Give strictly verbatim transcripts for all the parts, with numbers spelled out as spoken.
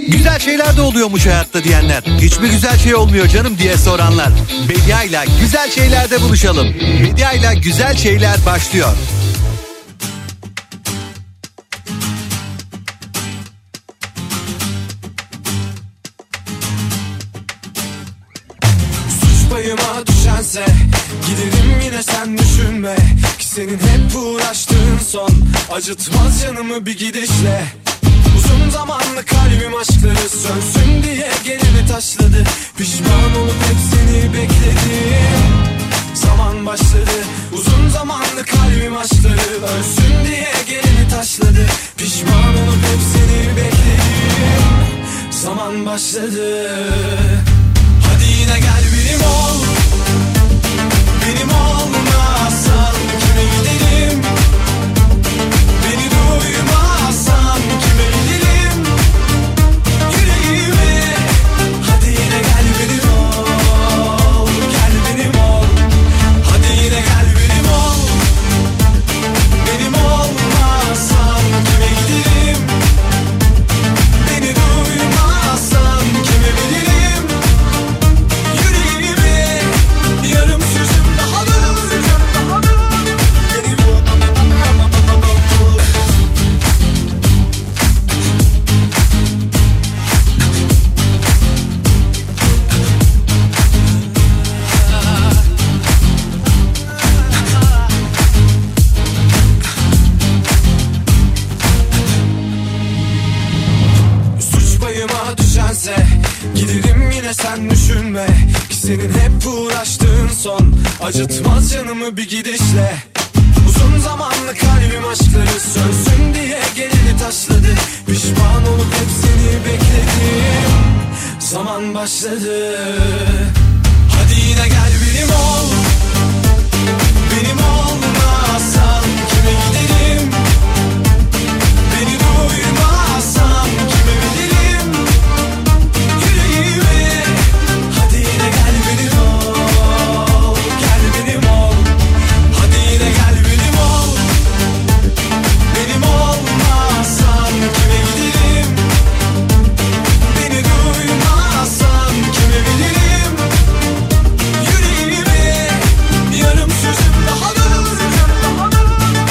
Güzel şeyler de oluyormuş hayatta diyenler, hiç mi güzel şey olmuyor canım diye soranlar. Bedia'yla güzel şeylerde buluşalım. Bedia'yla güzel şeyler başlıyor. Suç payıma düşense giderim yine, sen düşünme ki senin hep uğraştığın son acıtmaz canımı bir gidişle. Uzun zamanlı kalbim aşkları sönsün diye gelini taşladı. Pişman olup hep seni bekledim. Zaman başladı. Uzun zamanlı kalbim aşkları ölsün diye gelini taşladı. Pişman olup hep seni bekledim. Zaman başladı. Hadi yine gel benim ol. Benim olmazsan kime giderim? Beni duymazsan kime giderim? Yüreğime hadi yine gel benim ol. Gel benim ol. Hadi yine gel benim ol. Benim olmazsan kime giderim? Beni duymazsan kime bilirim? Yüreğime yarım sözüm daha da daha da benim ol. Suç payıma düşense giderim yine, sen düşünme ki senin hep uğraştığın son acıtmaz canımı bir gidişle. Uzun zamanlı kalbim aşkları sönsün diye gelini taşladı. Pişman olup hep seni bekledim. Zaman başladı. Hadi yine gel benim ol. Benim olmazsan kime giderim? Beni duymazsan kime bilirim? Yüreğime hadi yine gel benim ol. Gel benim ol. Hadi yine gel benim ol. Benim olmazsan kime giderim? Beni duymazsan kime bilirim? Yüreğime yarım sözüm daha da daha da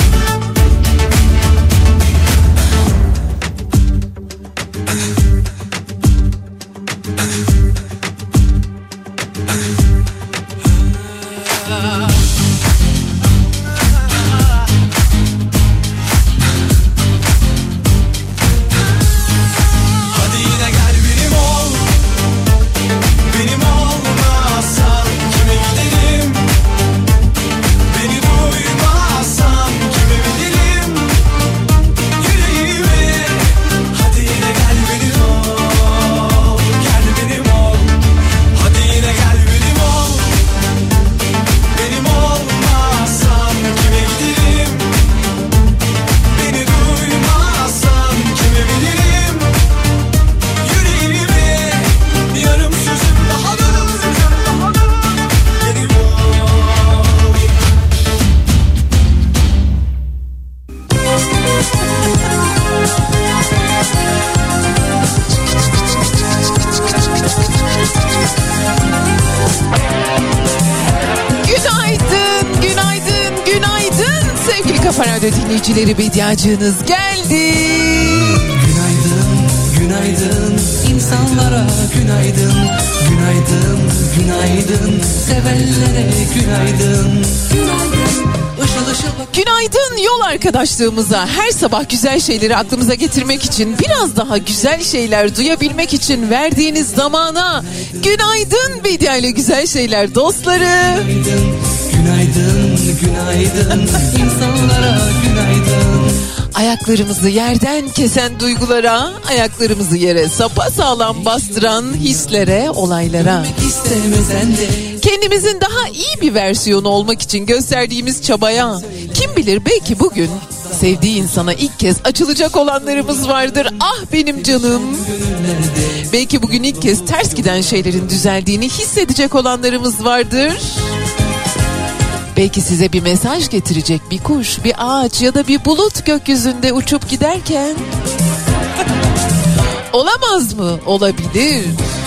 hadi yine gel benim ol. Benim olmazsan kime giderim? Beni duymazsan kime bilirim? Yüreğime hadi yine gel benim ol. Gel benim ol. Hadi yine gel benim ol. Benim olmazsan kime giderim? Beni duymazsan kime bilirim? Yüreğime yarım sözüm daha da daha da benim ol. Günaydın, günaydın, günaydın sevgili Kafa Radyo dinleyicileri, Bediacığınız geldi. Günaydın, günaydın insanlara günaydın. Günaydın, günaydın sevenlere günaydın. Günaydın, ışıl ışıl bak. Günaydın yol arkadaşlığımıza, her sabah güzel şeyleri aklımıza getirmek için, biraz daha güzel şeyler duyabilmek için verdiğiniz zamana günaydın Bedia ile güzel şeyler dostları. Günaydın, günaydın, günaydın insanlara günaydın. Ayaklarımızı yerden kesen duygulara, ayaklarımızı yere sapasağlam bastıran hislere, olaylara. İstemesen de Kendimizin daha iyi bir versiyonu olmak için gösterdiğimiz çabaya, kim bilir belki bugün sevdiği insana ilk kez açılacak olanlarımız vardır. Ah benim canım. Belki bugün ilk kez ters giden şeylerin düzeldiğini hissedecek olanlarımız vardır. Belki size bir mesaj getirecek bir kuş, bir ağaç ya da bir bulut gökyüzünde uçup giderken Olamaz mı? Olabilir.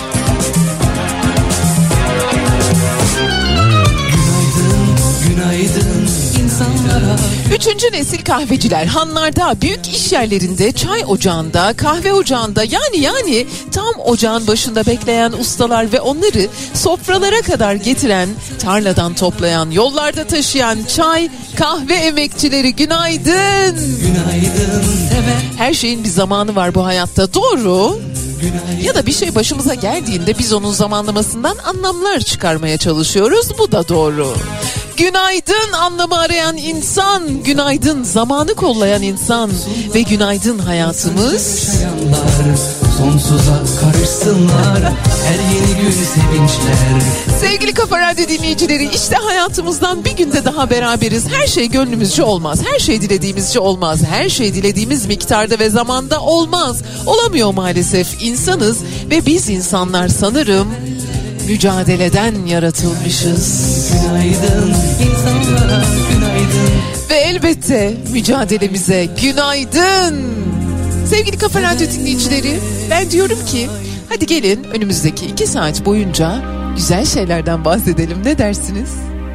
Günaydın insanlara. Üçüncü nesil kahveciler hanlarda, büyük iş yerlerinde, çay ocağında, kahve ocağında, yani yani tam ocağın başında bekleyen ustalar ve onları sofralara kadar getiren, tarladan toplayan, yollarda taşıyan çay, kahve emekçileri, günaydın. Günaydın sever. Her şeyin bir zamanı var bu hayatta, doğru. Günaydın. Ya da bir şey başımıza geldiğinde biz onun zamanlamasından anlamlar çıkarmaya çalışıyoruz. Bu da doğru. Günaydın anlamı arayan insan, günaydın zamanı kollayan insan ve günaydın hayatımız. Yaşayanlar sonsuza karışsınlar. Her yeni gün sevinçler. Sevgili Kafa Radyo dinleyicileri, işte hayatımızdan bir günde daha beraberiz. Her şey gönlümüzce olmaz, her şey dilediğimizce olmaz, her şey dilediğimiz miktarda ve zamanda olmaz. Olamıyor maalesef, insanız ve biz insanlar sanırım mücadeleden yaratılmışız. Günaydın insanlara günaydın. Ve elbette mücadelemize günaydın. Sevgili Kafa Radyo dinleyicileri, ben diyorum ki hadi gelin önümüzdeki iki saat boyunca güzel şeylerden bahsedelim, ne dersiniz?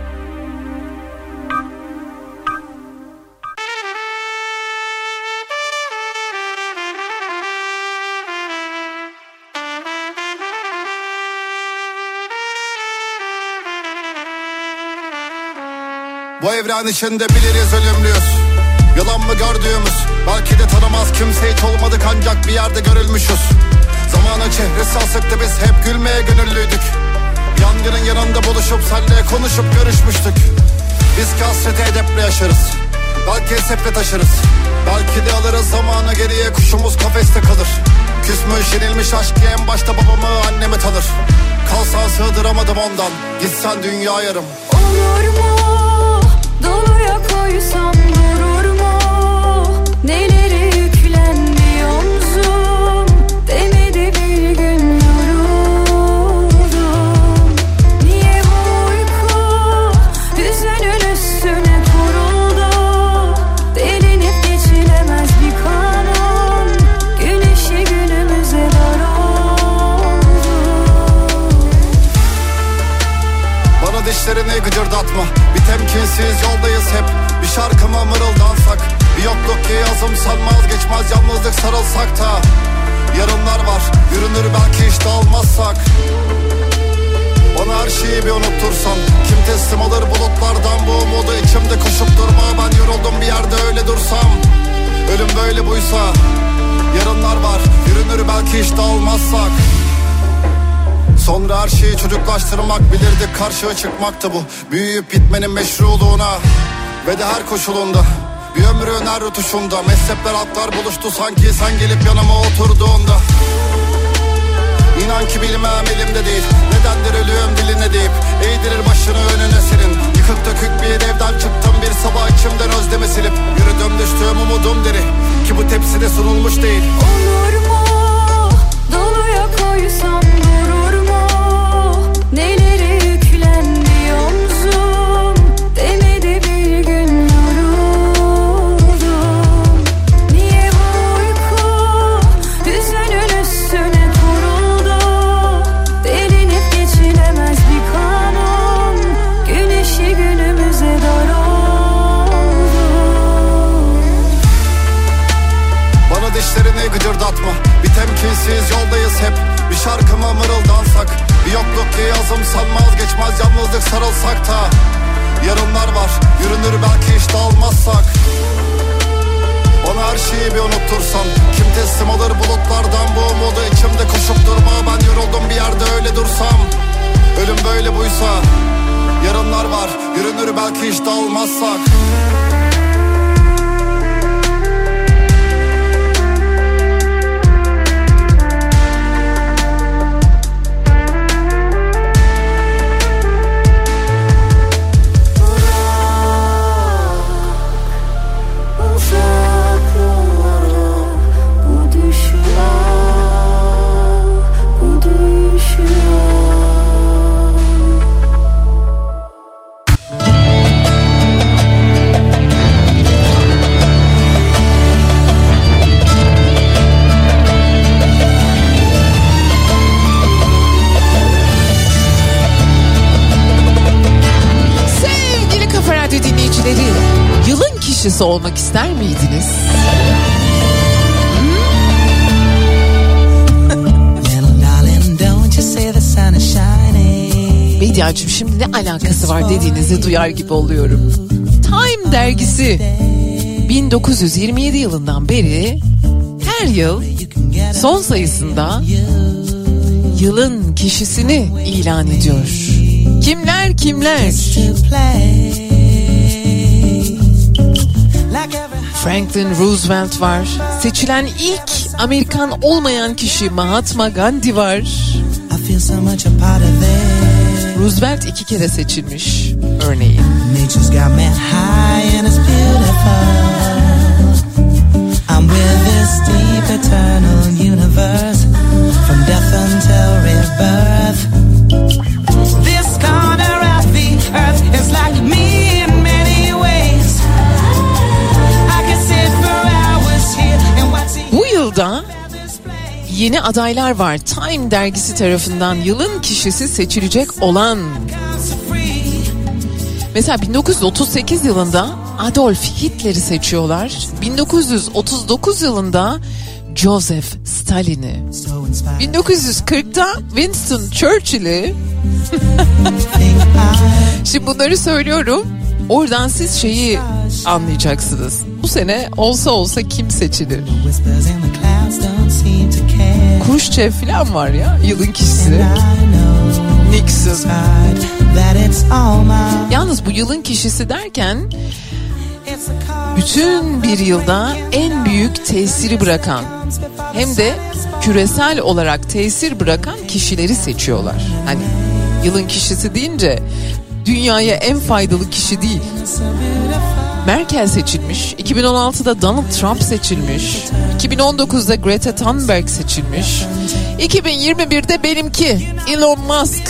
Bu evren içinde biliriz ölümlüyüz. Yalan mı gördüğümüz? Belki de tanımaz kimse, hiç olmadık ancak bir yerde görülmüşüz. Zamanın çehresi asıktı, biz hep gülmeye gönüllüydük. Yangının yanında buluşup senle konuşup görüşmüştük. Biz ki hasreti edeple yaşarız, belki hesapla taşırız. Belki de alırız zamanı geriye, kuşumuz kafeste kalır. Küsmüş yenilmiş aşk en başta babamı annemi tanır. Kalsan sığdıramadım ondan, gitsen dünya yarım. Olur mu? Doluya koysam durur mu? Neleri yüklendi omzum, demedi bir gün yoruldum. Niye bu uyku hüzünün üstüne kuruldu? Delinip geçilemez bir kanun, güneşi günümüze dar oldu. Bana dişlerini gıcırdatma, temkinsiz yoldayız hep. Bir şarkı mı mırıldansak, bir yokluk ki yazım sanmaz geçmez, yalnızlık sarılsak da. Yarınlar var, yürünür belki hiç dağılmazsak. Bana her şeyi bir unuttursan, kim teslim alır bulutlardan bu umudu içimde koşup durma. Ben yoruldum bir yerde öyle dursam. Ölüm böyle buysa, yarınlar var, yürünür belki hiç dağılmazsak. Sonra her şeyi çocuklaştırmak, bilirdik karşıya çıkmaktı bu. Büyüyüp gitmenin meşruluğuna ve de her koşulunda. Bir ömrün her rutuşunda mezhepler halklar buluştu sanki sen gelip yanıma oturduğunda. İnan ki bilmem elimde değil, nedendir ölüyorum diline deyip eğdirir başını önüne senin. Yıkık dökük bir evden çıktım bir sabah, içimden özlemi silip yürüdüm düştüğüm umudum deri ki bu tepside sunulmuş değil. Olur mu? Doluya koysam durur mu? Neleri yüklendi omzum, demedi bir gün yoruldum. Niye bu uyku hüzünün üstüne kuruldu? Delinip geçilemez bir kanun, güneşi günümüze dar oldu. Bana dişlerini gıcırdatma, bir temkinsiz yoldayız hep. Bir şarkı mı mırıldansak, bir yokluk ki yazım sanmaz geçmez, yalnızlık sarılsak da. Yarınlar var, yürünür belki hiç dağılmazsak. Bana her şeyi bir unuttursan, kim teslim alır bulutlardan bu umudu içimde koşup durma. Ben yoruldum bir yerde öyle dursam. Ölüm böyle buysa, yarınlar var, yürünür belki hiç dağılmazsak. kişisi olmak ister miydiniz? Bediacığım şimdi ne alakası var dediğinizi duyar gibi oluyorum. Time dergisi bin dokuz yüz yirmi yedi yılından beri her yıl son sayısında yılın kişisini ilan ediyor. Kimler kimler? Franklin Roosevelt var. Seçilen ilk Amerikan olmayan kişi Mahatma Gandhi var. Roosevelt iki kere seçilmiş örneğin. Bu yılda yeni adaylar var. Time dergisi tarafından yılın kişisi seçilecek olan. Mesela bin dokuz yüz otuz sekiz yılında Adolf Hitler'i seçiyorlar. bin dokuz yüz otuz dokuz yılında Joseph Stalin'i. bin dokuz yüz kırkta Winston Churchill'i. Şimdi bunları söylüyorum. Oradan siz şeyi anlayacaksınız. Bu sene olsa olsa kim seçilir? Khrushchev falan var ya, yılın kişisi. Nixon. Yalnız bu yılın kişisi derken bütün bir yılda en büyük tesiri bırakan hem de küresel olarak tesir bırakan kişileri seçiyorlar. Hani yılın kişisi deyince dünyaya en faydalı kişi değil. Merkel seçilmiş, iki bin on altıda Donald Trump seçilmiş, iki bin on dokuzda Greta Thunberg seçilmiş, iki bin yirmi birde benimki Elon Musk.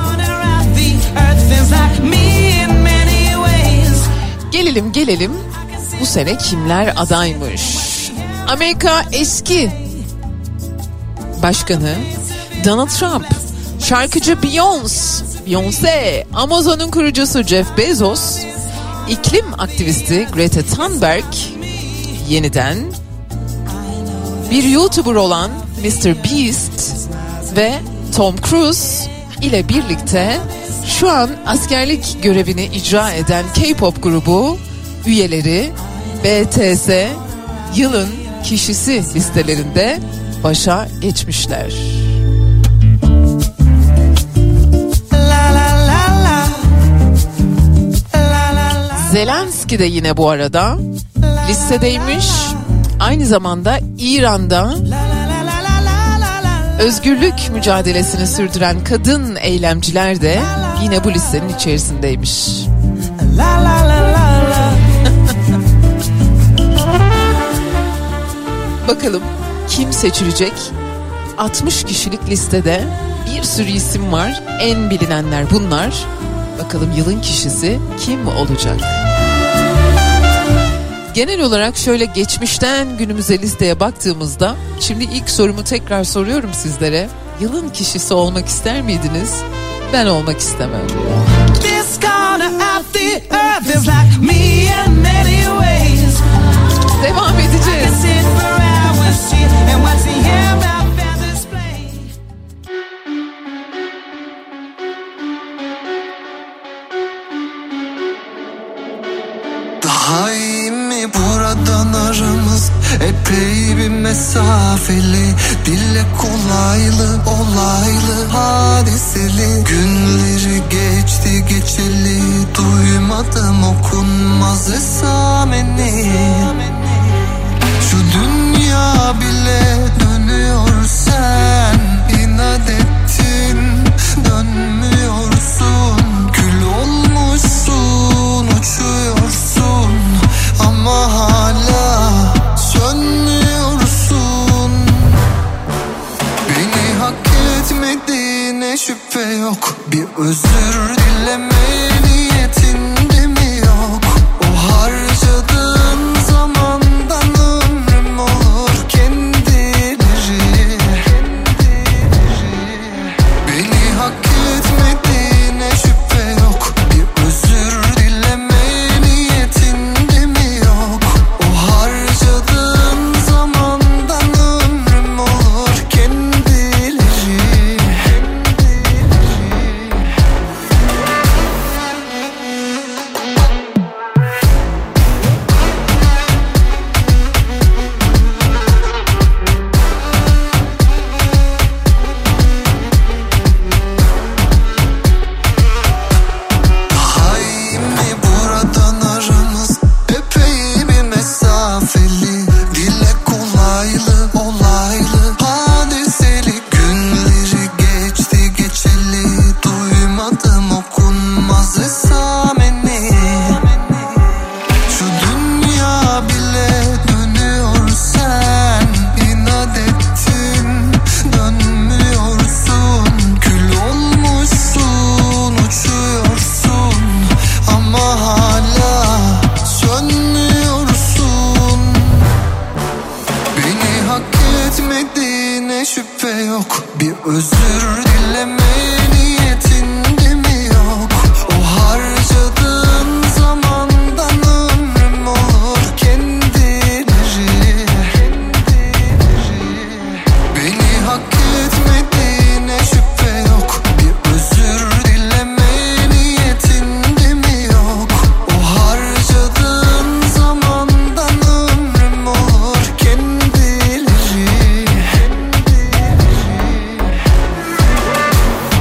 Gelelim gelelim bu sene kimler adaymış? Amerika eski başkanı Donald Trump, şarkıcı Beyoncé, Beyoncé, Amazon'un kurucusu Jeff Bezos, iklim aktivisti Greta Thunberg, yeniden bir YouTuber olan mister Beast ve Tom Cruise ile birlikte şu an askerlik görevini icra eden K-pop grubu üyeleri B T S yılın kişisi listelerinde başa geçmişler. Zelenski de yine bu arada listedeymiş. Aynı zamanda İran'da özgürlük mücadelesini sürdüren kadın eylemciler de yine bu listenin içerisindeymiş. Bakalım kim seçilecek? altmış kişilik listede bir sürü isim var. En bilinenler bunlar. Bakalım yılın kişisi kim olacak? Genel olarak şöyle geçmişten günümüze listeye baktığımızda, şimdi ilk sorumu tekrar soruyorum sizlere. Yılın kişisi olmak ister miydiniz? Ben olmak istemem. Devam edeceğiz. Daha iyi mi buradan aramız epey bir mesafeli, dille kolaylı olaylı hadiseli, günleri geçti geçeli, duymadım okunmaz esameni. Şu dünya bile dönüyor, sen inat ettin dönmüyorsun, kül olmuşsun uçuyorsun ama hala sönmüyorsun. Beni hak etmediğine şüphe yok, bir özür dileme niyetinde mi yok? O harcadığın zamandan ömrüm olur kendileri. Beni hak etmediğine şüphe yok, bir özür dileme niyetinde mi yok? şüphe yok. Bir özür dilemeye niyetin de mi yok? O harcadığın zamandan ömrüm olur kendileri. Beni hak etmediğine şüphe yok. Bir özür dilemeye niyetin de mi yok? O harcadığın zamandan ömrüm olur kendileri.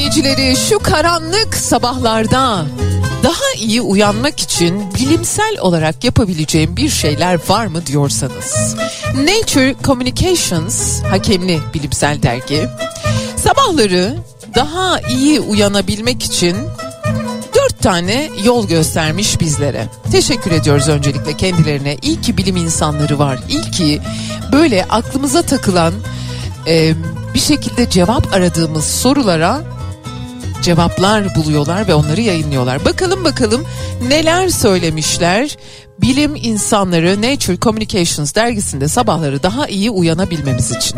dinleyicileri, şu karanlık sabahlarda daha iyi uyanmak için bilimsel olarak yapabileceğim bir şeyler var mı diyorsanız, Nature Communications, hakemli bilimsel dergi, sabahları daha iyi uyanabilmek için dört tane yol göstermiş bizlere. Teşekkür ediyoruz öncelikle kendilerine. İyi ki bilim insanları var. İyi ki böyle aklımıza takılan e, bir şekilde cevap aradığımız sorulara cevaplar buluyorlar ve onları yayınlıyorlar. Bakalım bakalım neler söylemişler bilim insanları Nature Communications dergisinde sabahları daha iyi uyanabilmemiz için.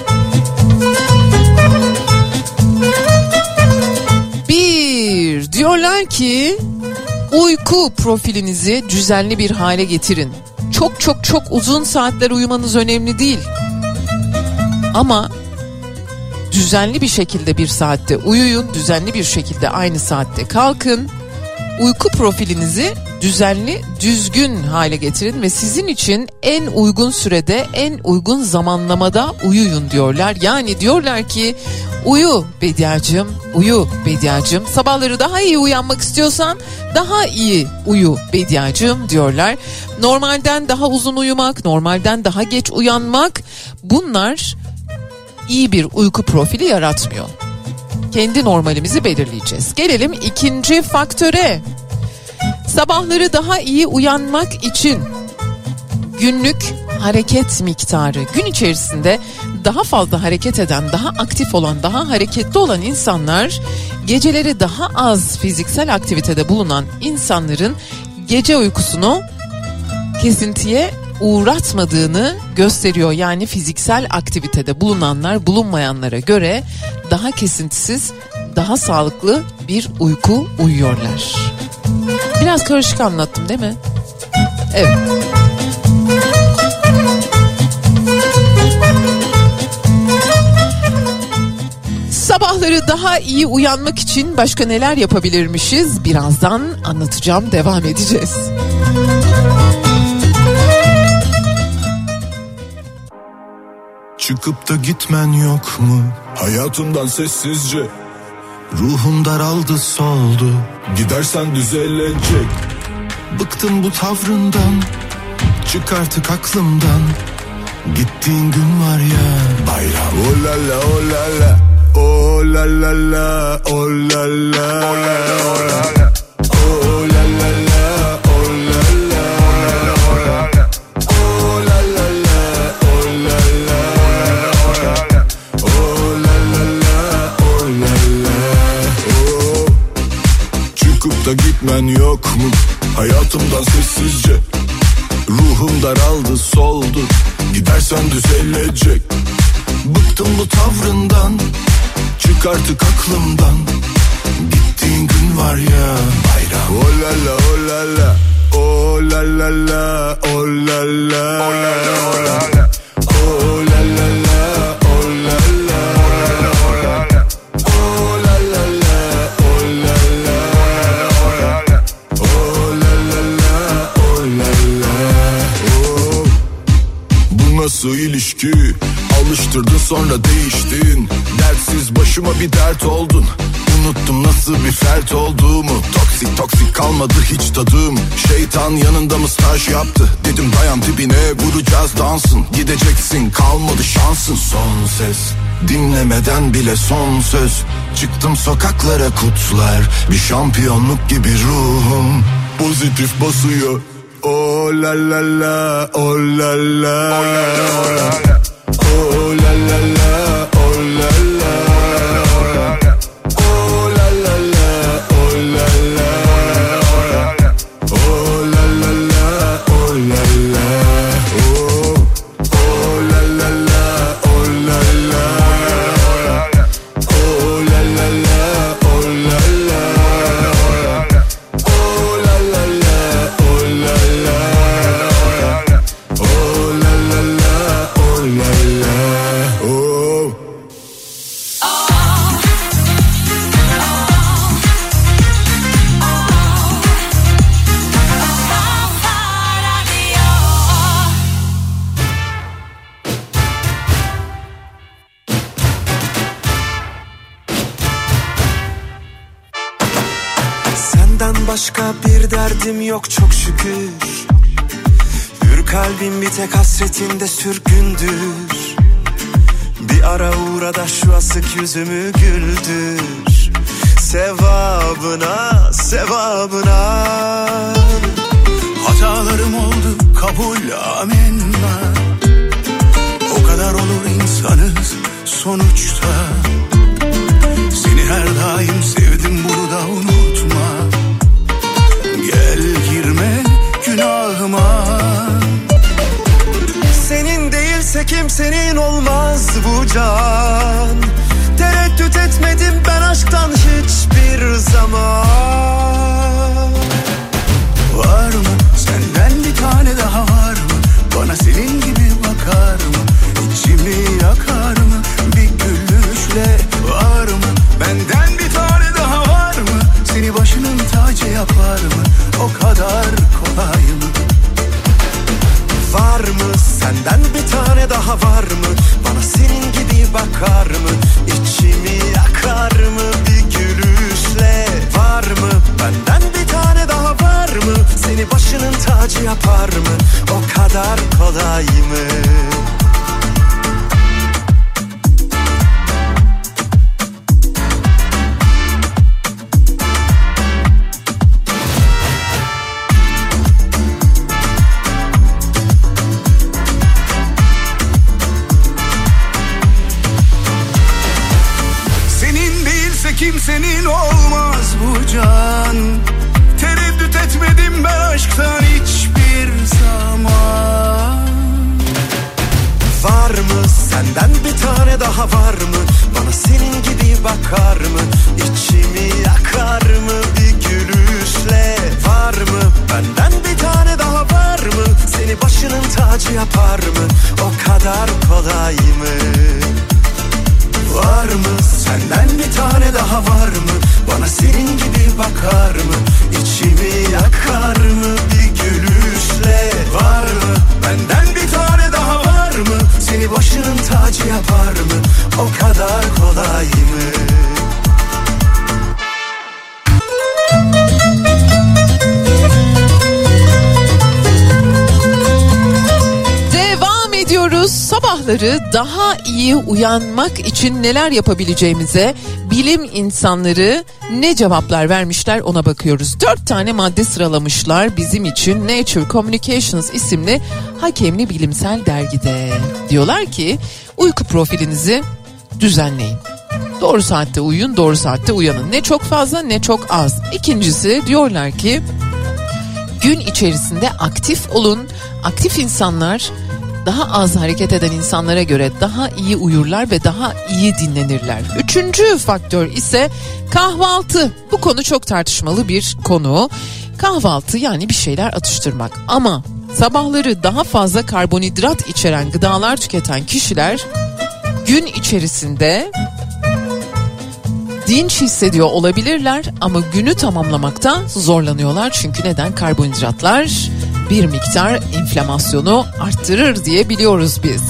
Bir, diyorlar ki uyku profilinizi düzenli bir hale getirin. Çok çok çok uzun saatler uyumanız önemli değil. Ama düzenli bir şekilde bir saatte uyuyun, düzenli bir şekilde aynı saatte kalkın. Uyku profilinizi düzenli, düzgün hale getirin ve sizin için en uygun sürede, en uygun zamanlamada uyuyun diyorlar. Yani diyorlar ki uyu Bediacığım, uyu Bediacığım. Sabahları daha iyi uyanmak istiyorsan daha iyi uyu Bediacığım diyorlar. Normalden daha uzun uyumak, normalden daha geç uyanmak, bunlar iyi bir uyku profili yaratmıyor. Kendi normalimizi belirleyeceğiz. Gelelim ikinci faktöre. Sabahları daha iyi uyanmak için günlük hareket miktarı. Gün içerisinde daha fazla hareket eden, daha aktif olan, daha hareketli olan insanlar, geceleri daha az fiziksel aktivitede bulunan insanların gece uykusunu kesintiye uğratmadığını gösteriyor. Yani fiziksel aktivitede bulunanlar bulunmayanlara göre daha kesintisiz, daha sağlıklı bir uyku uyuyorlar. Biraz karışık anlattım değil mi? Evet. Sabahları daha iyi uyanmak için başka neler yapabilirmişiz? Birazdan anlatacağım, devam edeceğiz. Çıkıp da gitmen yok mu? Hayatımdan sessizce. Ruhum daraldı, soldu. Gidersen düzelecek. Bıktım bu tavrından. Çık artık aklımdan. Gittiğin gün var ya. Bayram. Oh la la, oh la la. Oh la la la, oh la la. Oh la la, oh la la. Oh la la la, oh la la. Oh la la, oh la la. Oh la la, oh la la. Çıkıp da gitmen yok mu? Hayatımdan sessizce. Ruhum daraldı, soldu. Gidersen düzelecek. Bıktım bu tavrından. Çık artık aklımdan. Gittiğin gün var ya. Bayram. Oh la la, oh la la. Oh la la la, oh la la. Oh la la, oh la la. Oh la la la, oh la la. Oh la la, oh la la. Oh la la la, oh la la. Oh la la, oh. Bu nasıl ilişki? Alıştırdın sonra değiştin. Dertsiz başıma bir dert oldun. Unuttum nasıl bir fert olduğumu. Toksik toksik kalmadı hiç tadım. Şeytan yanında mı staj yaptı? Dedim dayan dibine, vuracağız dansın. Gideceksin, kalmadı şansın. Son ses dinlemeden bile son söz. Çıktım sokaklara, kutlar bir şampiyonluk gibi ruhum. Pozitif basıyor. Oh la la la, oh la la. Oh la la, oh la la. Oh la la la, oh la la. Oh la la la, oh la la. Oh la la la, oh la la. Oh, oh la la la, oh la la. Oh la la la, oh la la. Oh la la la, oh la la. Oh la la la, oh la la. Oh. başka bir derdim yok çok şükür. Hür kalbim bir tek hasretinde sürgündür. Bir ara uğra da şu asık yüzümü güldür. Sevabına, sevabına. Hatalarım oldu kabul amenna. O kadar olur insanız sonuçta. Seni her daim sevdim bunu da unutma. Gel girme günahıma. Senin değilse kimsenin olmaz bu can. Tereddüt etmedim ben aşktan hiçbir zaman. Var mı senden bir tane daha var mı? Bana senin gibi bakar mı? İçimi yakar mı? Bir gülüşle var mı? Benden bir tane daha var mı? Seni başının tacı yapar mı? O kadar kolay mı? Var mı senden bir tane daha var mı? Bana senin gibi bakar mı? İçimi yakar mı bir gülüşle? Var mı benden bir tane daha var mı? Seni başının tacı yapar mı? O kadar kolay mı? Kimsenin olmaz bu can. Tereddüt etmedim ben aşktan hiçbir zaman. Var mı senden bir tane daha var mı? Bana senin gibi bakar mı? İçimi yakar mı bir gülüşle? Var mı benden bir tane daha var mı? Seni başının tacı yapar mı? O kadar kolay mı? Var mı senden bir tane daha var mı? Bana senin gibi bakar mı? İçimi yakar mı bir gülüşle? Var mı benden bir tane daha var mı? Seni başının tacı yapar mı? O kadar kolay mı? Sabahları daha iyi uyanmak için neler yapabileceğimize bilim insanları ne cevaplar vermişler ona bakıyoruz. Dört tane madde sıralamışlar bizim için Nature Communications isimli hakemli bilimsel dergide. Diyorlar ki uyku profilinizi düzenleyin. Doğru saatte uyuyun, doğru saatte uyanın. Ne çok fazla ne çok az. İkincisi diyorlar ki gün içerisinde aktif olun. Aktif insanlar daha az hareket eden insanlara göre daha iyi uyurlar ve daha iyi dinlenirler. Üçüncü faktör ise kahvaltı. Bu konu çok tartışmalı bir konu. Kahvaltı yani bir şeyler atıştırmak. Ama sabahları daha fazla karbonhidrat içeren gıdalar tüketen kişiler gün içerisinde dinç hissediyor olabilirler ama günü tamamlamakta zorlanıyorlar. Çünkü neden? Karbonhidratlar bir miktar inflamasyonu arttırır diye biliyoruz biz.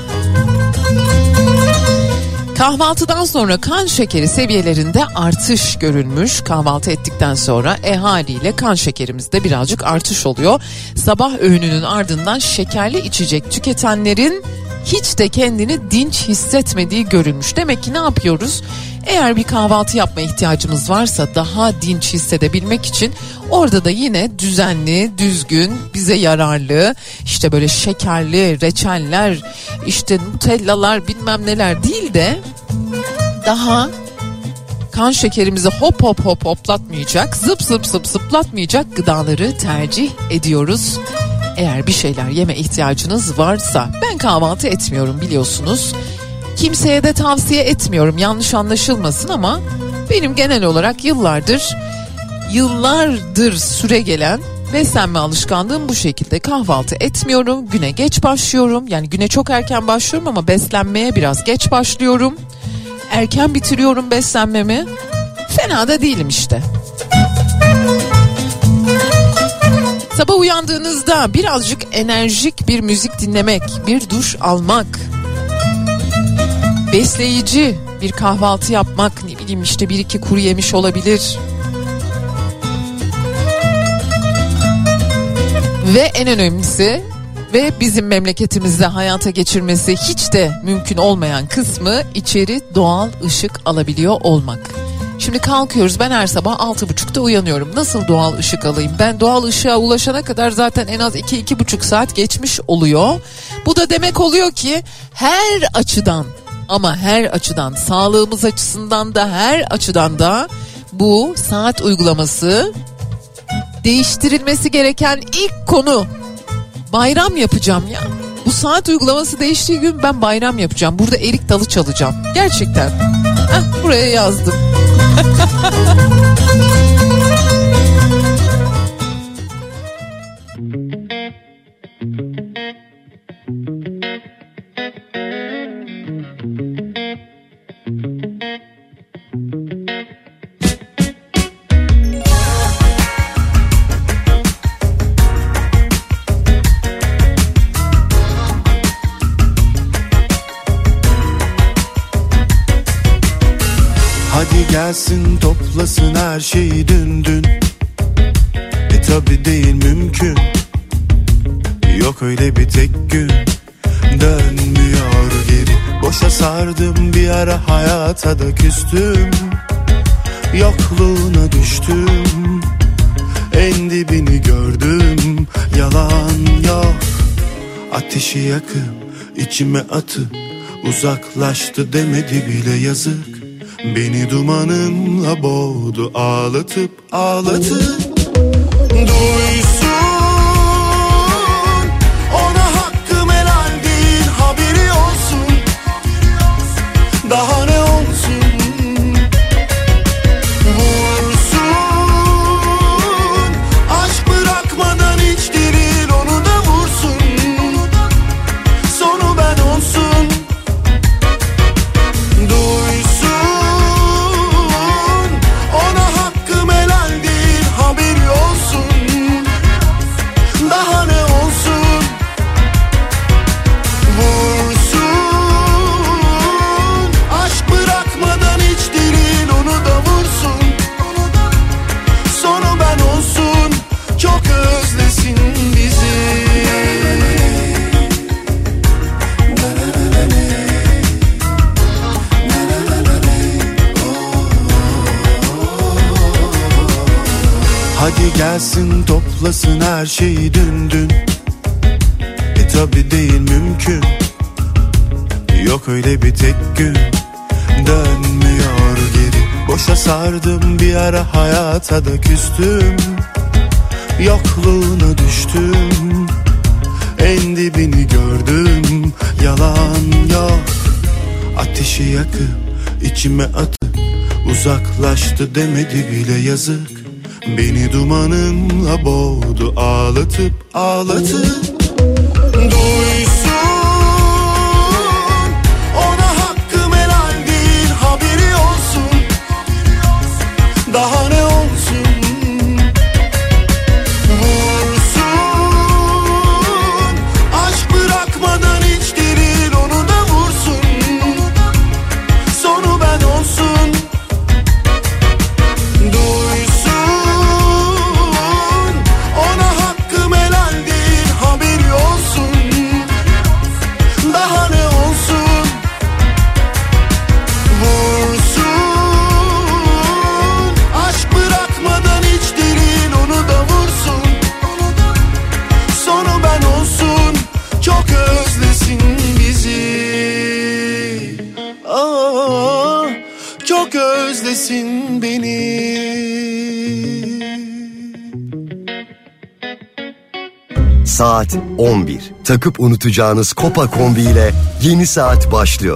Kahvaltıdan sonra kan şekeri seviyelerinde artış görülmüş. Kahvaltı ettikten sonra e haliyle kan şekerimizde birazcık artış oluyor. Sabah öğününün ardından şekerli içecek tüketenlerin hiç de kendini dinç hissetmediği görülmüş. Demek ki ne yapıyoruz? Eğer bir kahvaltı yapma ihtiyacımız varsa daha dinç hissedebilmek için orada da yine düzenli, düzgün, bize yararlı, işte böyle şekerli reçeller, işte nutellalar bilmem neler değil de daha kan şekerimizi hop hop hop hoplatmayacak, zıp zıp zıp zıplatmayacak gıdaları tercih ediyoruz. Eğer bir şeyler yeme ihtiyacınız varsa, ben kahvaltı etmiyorum biliyorsunuz. Kimseye de tavsiye etmiyorum, yanlış anlaşılmasın ama benim genel olarak yıllardır yıllardır süre gelen beslenme alışkanlığım bu şekilde. Kahvaltı etmiyorum, güne geç başlıyorum. Yani güne çok erken başlıyorum ama beslenmeye biraz geç başlıyorum. Erken bitiriyorum beslenmemi. Fena da değilim işte. Sabah uyandığınızda birazcık enerjik bir müzik dinlemek, bir duş almak, besleyici bir kahvaltı yapmak, ne bileyim işte bir iki kuru yemiş olabilir. Ve en önemlisi ve bizim memleketimizde hayata geçirmesi hiç de mümkün olmayan kısmı içeri doğal ışık alabiliyor olmak. Şimdi kalkıyoruz, ben her sabah altı buçukta uyanıyorum. Nasıl doğal ışık alayım? Ben doğal ışığa ulaşana kadar zaten en az iki iki buçuk saat geçmiş oluyor. Bu da demek oluyor ki her açıdan, ama her açıdan, sağlığımız açısından da her açıdan da bu saat uygulaması değiştirilmesi gereken ilk konu. Bayram yapacağım ya. Bu saat uygulaması değiştiği gün ben bayram yapacağım. Burada erik dalı çalacağım. Gerçekten. Heh, buraya yazdım. Hadi gelsin toplasın her şeyi dün dün. E tabi değil mümkün. Yok öyle bir tek gün. Dönmüyor geri. Boşa sardım bir ara, hayata da küstüm. Yokluğuna düştüm. En dibini gördüm. Yalan yok. Ateşi yakıp içime atıp uzaklaştı demedi bile yazık. Beni dumanınla boğdu, ağlatıp ağlatıp. Duysun, ona hakkım helal değil, haberi olsun. Daha ne olsun? Vursun, aşk bırakmadan hiç diril, onu da vursun. Sonu ben olsun. Duysun, daha ne olsun? Vursun, aşk bırakmadan hiç diril, onu da vursun. Sonu ben olsun, çok özlesin bizi. Hadi gelsin toplasın her şeyi dün dün. E tabi değil mümkün. Yok öyle bir tek gün. Dönmüyor geri. Boşa sardım bir ara, hayata da küstüm. Yokluğuna düştüm. En dibini gördüm. Yalan yok. Ateşi yakıp içime atıp uzaklaştı demedi bile yazık. Beni dumanınla boğdu, ağlatıp ağlatıp. Duysun, ona hakkım helal değil, haberi olsun. Daha ne olsun? Vursun, aşk bırakmadan hiç diril, onu da vursun. Sonu ben olsun. Duysun, ona hakkım helal değil, haberi olsun. Daha ne olsun? Vursun, aşk bırakmadan hiç diril, onu da vursun. Sonu ben olsun, çok özlesin bizi. Aa, çok özlesin beni. Saat on bir. Takıp unutacağınız Kopa Kombi ile yeni saat başlıyor.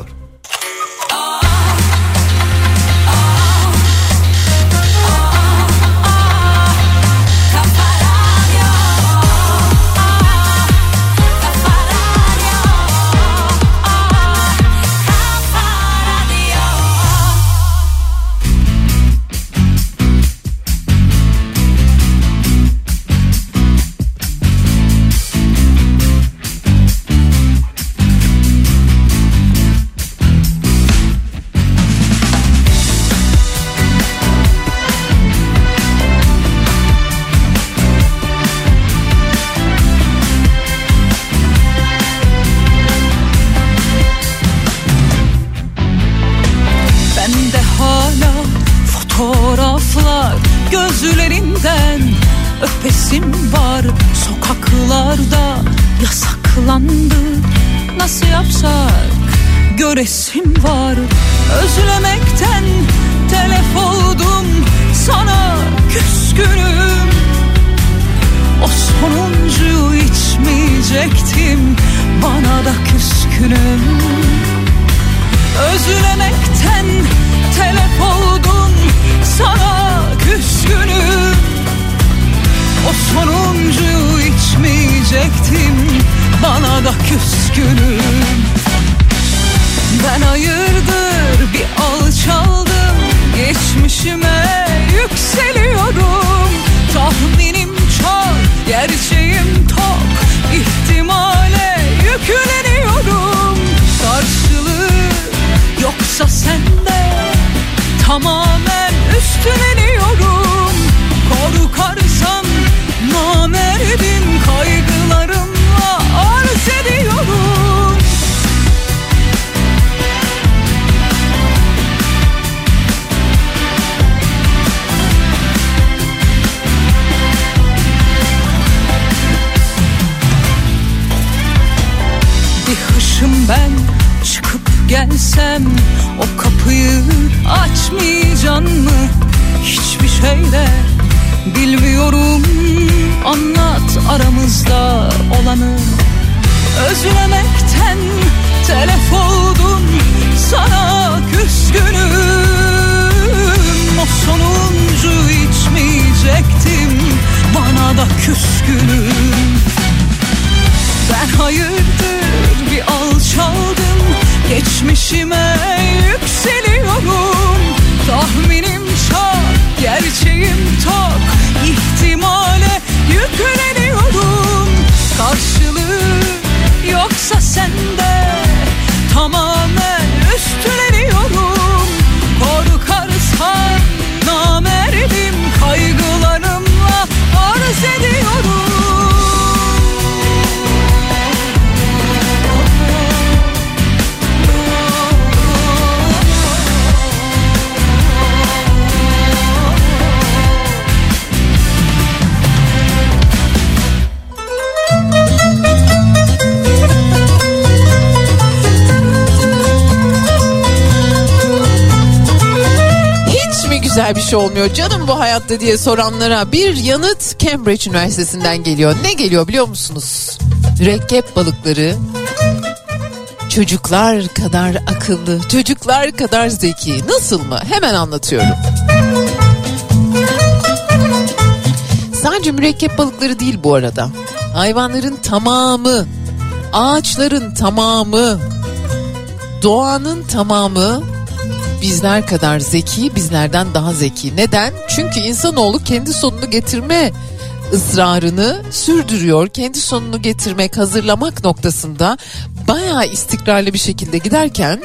aramızda yasaklandı. Nasıl yapsak göresim var. Özlemekten telef oldum, sana küskünüm. O sonuncuyu içmeyecektim, bana da küskünüm. Özlemekten telef oldum, sana küskünüm. O sonuncuyu içmeyecektim, bana da küskünüm. Ben hayırdır bir alçaldım, geçmişime yükseliyorum. Tahminim çok, gerçeğim tok, ihtimale yükleniyorum. Karşılığı yoksa sende, tamamen üstleniyorum. Korkarsan namerdim, kaygılarımla arz ediyorum. Bir hışım ben çıkıp gelsem, o kapıyı açmayacaksın mı? Hiçbir şey de bilmiyorum, anlat aramızda olanı. Özlemekten telef oldum, sana küskünüm. O sonuncu içmeyecektim, bana da küskünüm. Ben hayırdır bir alçaldım, geçmişime yükseliyorum. Tahminim çok, gerçeğim tok, ihtimale yükleniyorum. Karşılığı yoksa sende, tamamen üstleniyorum. Korkarsan namerdim, kaygılarımla arz ediyorum. Güzel bir şey olmuyor canım bu hayatta diye soranlara bir yanıt Cambridge Üniversitesi'nden geliyor. Ne geliyor biliyor musunuz? Mürekkep balıkları çocuklar kadar akıllı, çocuklar kadar zeki. Nasıl mı? Hemen anlatıyorum. Sadece mürekkep balıkları değil bu arada. Hayvanların tamamı, ağaçların tamamı, doğanın tamamı bizler kadar zeki, bizlerden daha zeki. Neden? Çünkü insanoğlu kendi sonunu getirme ısrarını sürdürüyor. Kendi sonunu getirmek, hazırlamak noktasında bayağı istikrarlı bir şekilde giderken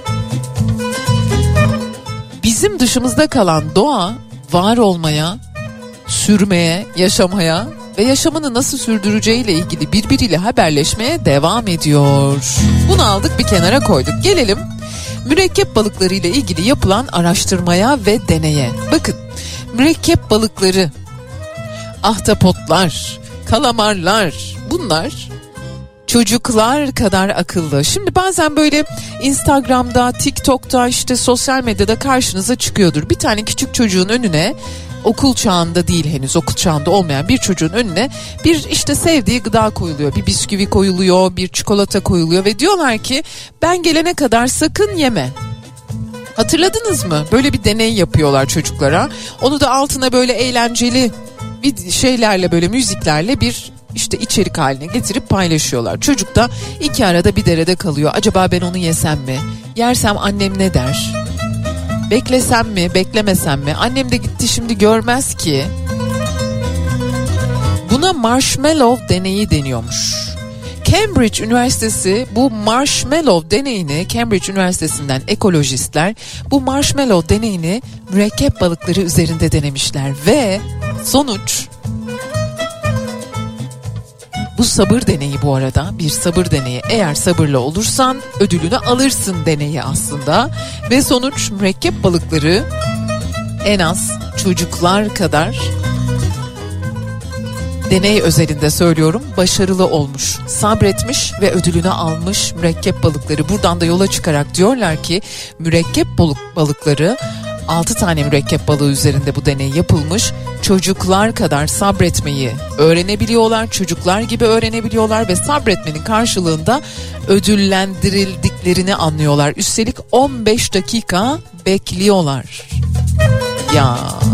bizim dışımızda kalan doğa var olmaya, sürmeye, yaşamaya ve yaşamını nasıl sürdüreceğiyle ilgili birbiriyle haberleşmeye devam ediyor. Bunu aldık bir kenara koyduk. Gelelim mürekkep balıkları ile ilgili yapılan araştırmaya ve deneye. Bakın, mürekkep balıkları, ahtapotlar, kalamarlar, bunlar çocuklar kadar akıllı. Şimdi bazen böyle Instagram'da, TikTok'ta, işte sosyal medyada karşınıza çıkıyordur. Bir tane küçük çocuğun önüne, okul çağında değil henüz, okul çağında olmayan bir çocuğun önüne bir işte sevdiği gıda koyuluyor. Bir bisküvi koyuluyor, bir çikolata koyuluyor ve diyorlar ki ben gelene kadar sakın yeme. Hatırladınız mı? Böyle bir deney yapıyorlar çocuklara. Onu da altına böyle eğlenceli bir şeylerle, böyle müziklerle bir işte içerik haline getirip paylaşıyorlar. Çocuk da iki arada bir derede kalıyor. Acaba ben onu yesem mi? Yersem annem ne der? Beklesem mi, beklemesem mi? Annem de gitti şimdi görmez ki. Buna marshmallow deneyi deniyormuş. Cambridge Üniversitesi bu marshmallow deneyini, Cambridge Üniversitesi'nden ekolojistler bu marshmallow deneyini mürekkep balıkları üzerinde denemişler ve sonuç, bu sabır deneyi bu arada, bir sabır deneyi. Eğer sabırlı olursan ödülünü alırsın deneyi aslında. Ve sonuç, mürekkep balıkları en az çocuklar kadar deney özelinde söylüyorum, başarılı olmuş, sabretmiş ve ödülünü almış mürekkep balıkları. Buradan da yola çıkarak diyorlar ki mürekkep balık balıkları altı tane mürekkep balığı üzerinde bu deney yapılmış. Çocuklar kadar sabretmeyi öğrenebiliyorlar, çocuklar gibi öğrenebiliyorlar ve sabretmenin karşılığında ödüllendirildiklerini anlıyorlar. Üstelik on beş dakika bekliyorlar. Ya.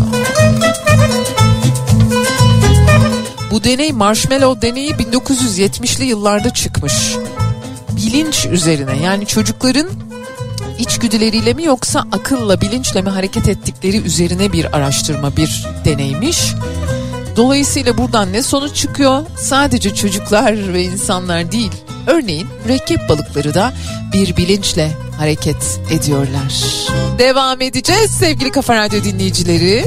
Bu deney, marshmallow deneyi bin dokuz yüz yetmişli yıllarda çıkmış. Bilinç üzerine, yani çocukların içgüdüleriyle mi yoksa akılla, bilinçle mi hareket ettikleri üzerine bir araştırma, bir deneymiş. Dolayısıyla buradan ne sonuç çıkıyor? Sadece çocuklar ve insanlar değil, örneğin mürekkep balıkları da bir bilinçle hareket ediyorlar. Devam edeceğiz sevgili Kafa Radyo dinleyicileri.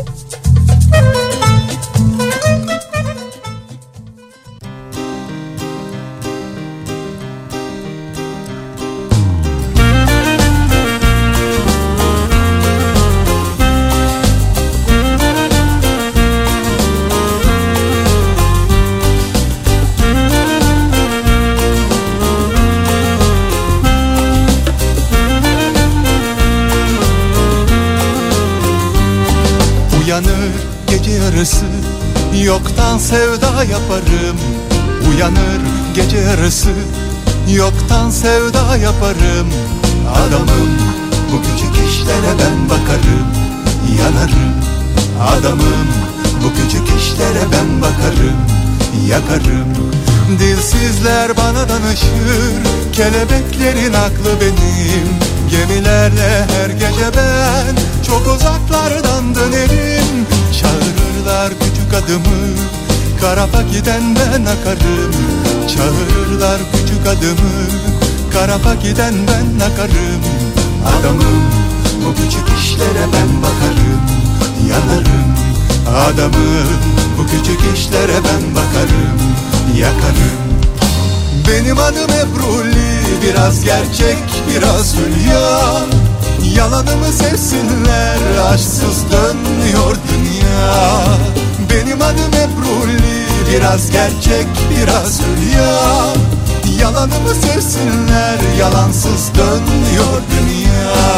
Uyanır gece yarısı, yoktan sevda yaparım. Uyanır gece yarısı, yoktan sevda yaparım. Adamım, bu küçük işlere ben bakarım, yanarım. Adamım, bu küçük işlere ben bakarım, yakarım. Dilsizler bana danışır, kelebeklerin aklı benim. Gemilerle her gece ben çok uzaklardan dönerim. Çağırırlar küçük adımı, Karapa giden ben akarım. Çağırırlar küçük adımı, Karapa giden ben akarım. Adamım, bu küçük işlere ben bakarım, yanarım. Adamım, bu küçük işlere ben bakarım, yakarım. Benim adım Ebruli, biraz gerçek biraz hülya. Yalanımı sevsinler, aşksız dönüyor dünya. Benim adım Ebruli, biraz gerçek biraz hülya. Yalanımı sevsinler, yalansız dönüyor dünya.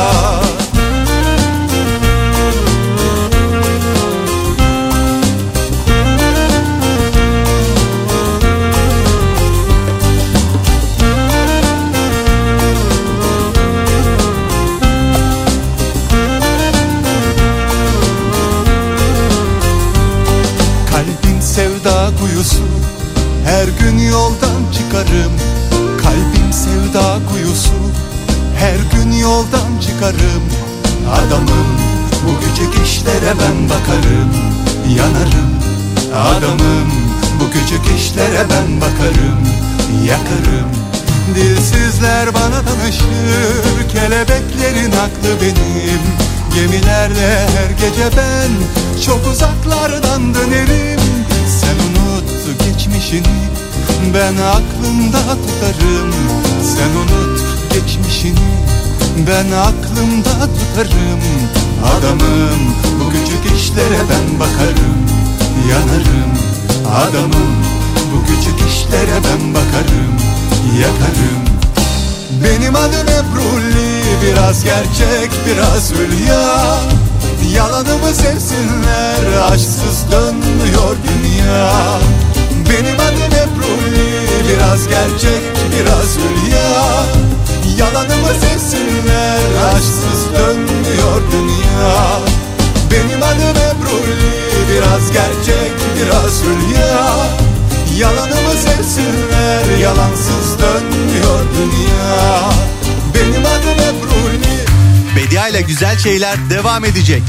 Sevda kuyusu, her gün yoldan çıkarım. Kalbim sevda kuyusu, her gün yoldan çıkarım. Adamım, bu küçük işlere ben bakarım, yanarım. Adamım, bu küçük işlere ben bakarım, yakarım. Dilsizler bana danışır, kelebeklerin aklı benim. Gemilerle her gece ben çok uzaklardan dönerim. Sen unut geçmişini, ben aklımda tutarım. Sen unut geçmişini, ben aklımda tutarım. Adamım, bu küçük işlere ben bakarım, yanarım. Adamım, bu küçük işlere ben bakarım, yakarım. Benim adım Ebruli, biraz gerçek biraz hülya. Yalanımı sevsinler, aşksız dönüyor dünya. Benim adım Ebruli, biraz gerçek biraz hülya. Yalanımı sevsinler, aşksız dönüyor dünya. Benim adım Ebruli, biraz gerçek biraz hülya. Yalanımı sevsinler, yalansız dönüyor dünya. Benim adım Ebruli. Bedia ile güzel şeyler devam edecek.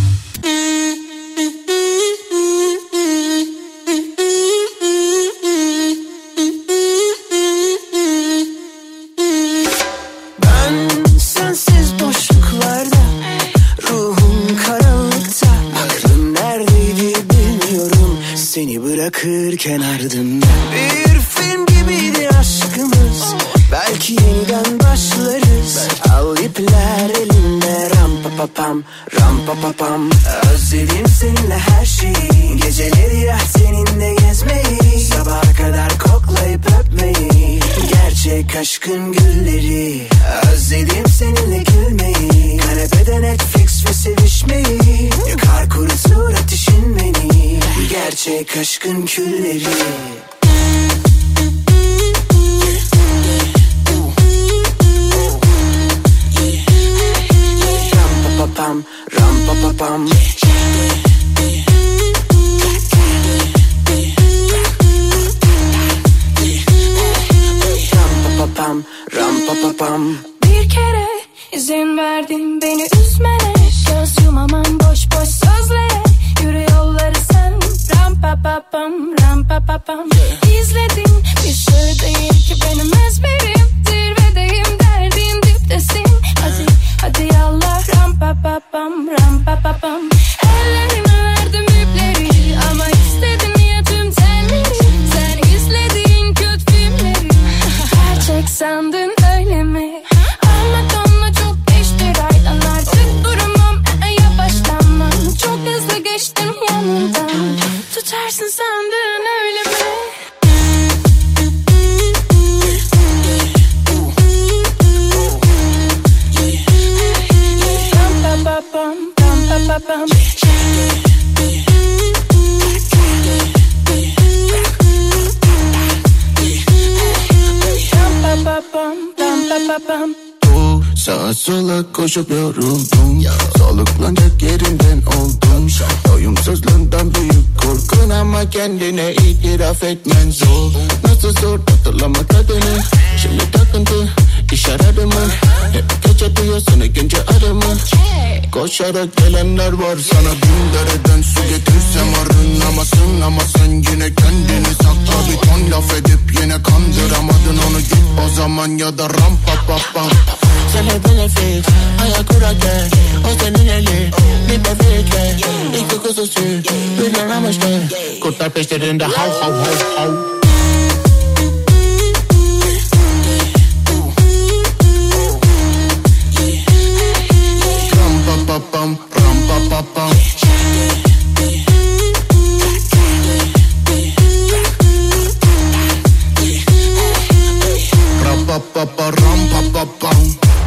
Ben sensiz boşluklarda, ruhum karanlıkta. Aklım neredeydi bilmiyorum, seni bırakırken ardında. Bir film gibiydi aşkımız, belki yeniden başlarız. Al ipler elinde, rampa pa pam, ram pa pa pam. Özledim seninle her şeyi, geceleri ya seninle gezmeyi, sabaha kadar koklayıp öpmeyi, gerçek aşkın gülleri. Özledim seninle gülmeyi, kanepede Netflix ve sevişmeyi, yakar kurutur ateşin beni, gerçek aşkın külleri. Pam, ram pa pa pam. Ram pa pa pam, ram pa pa pam. Bir kere izin verdin beni üzmene, göz yumamam boş boş sözlere, yürü yolları sen. Ram pa pa pam, ram pa pa pam. İzledin bir şey değil ki benim ezberim, zirvedeyim derdin diptesin. Hadi hadi yallah, ram pa pa pam, ram pa pa pam. Ellerime verdim ipleri ama istedin ya tüm tenleri. Sen izlediğin kötü filmleri gerçek sandın öyle mi? Anlat onunla çok geçti raydan, artık duramam, e, yavaşlamam. Çok hızlı geçtim yanından, tutarsın sandın öyle mi? Pam, pam, pam, pam, pam. Bu sağa sola koşup yoruldum, soluklanacak yerinden oldum. Doyumsuzluğundan büyük korkun ama kendine itiraf etmen zor. Nasıl zor hatırlama kadını, şimdi takıntı iş aradı mı? Hep gece duyuyorsun ikinci arımı. Koşarak gelenler var sana, bin dereden su getirsem arınamazsın. Ama sen yine kendini sakla, bir ton laf edip yine kandıramadın onu. Git o zaman ya da ram pa pa pa. Sen hep benefit, ayak kurarken o senin eli, bir bebekle iki kuzusu, birden amaçlı kurtlar peşlerinde hav hav hav hav. Pam, ram pa pa pam. Ram pa pa pa, ram pa pa pam.